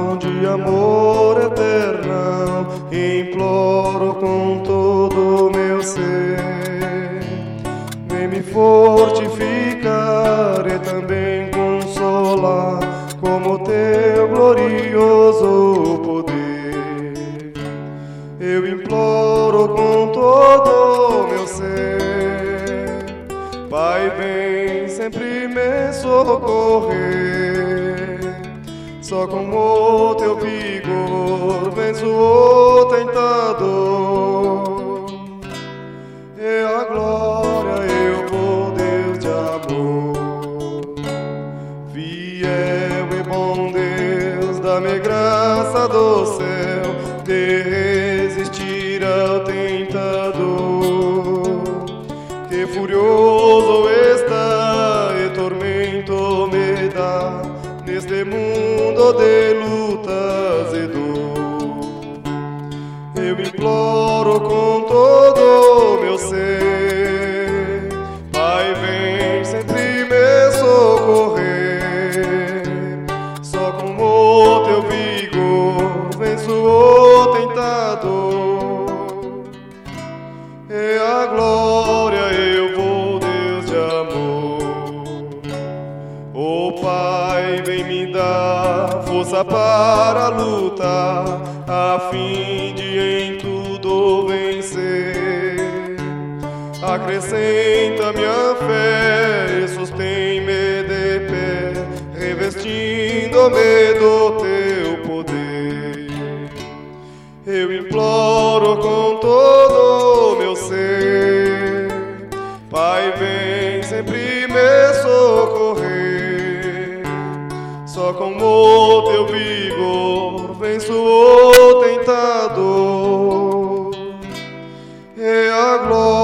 mão de amor eterno, imploro com todo o meu ser. Vem me fortificar e também consolar, como teu glorioso poder. Eu imploro com todo o meu ser. Pai, vem sempre me socorrer. Só com o teu vigor venço o tentador. E a glória eu vou, Deus de amor. Fiel e bom Deus, dá-me graça do céu de resistir ao tentador, que furioso está e tormento me dá neste mundo de lutas e dor. Eu imploro com todo o meu ser. Pai, vem sempre me socorrer. Só com o teu vigor venço o tentador. E a glória eu vou, Deus de amor. Oh Pai, vem me dar força para lutar, a fim de em tudo vencer. Acrescenta minha fé e sustém-me de pé, revestindo-me do teu poder. Eu imploro com todo o meu ser. Pai, vem sempre me socorrer. Só com o teu vigor venço o tentador. E a glória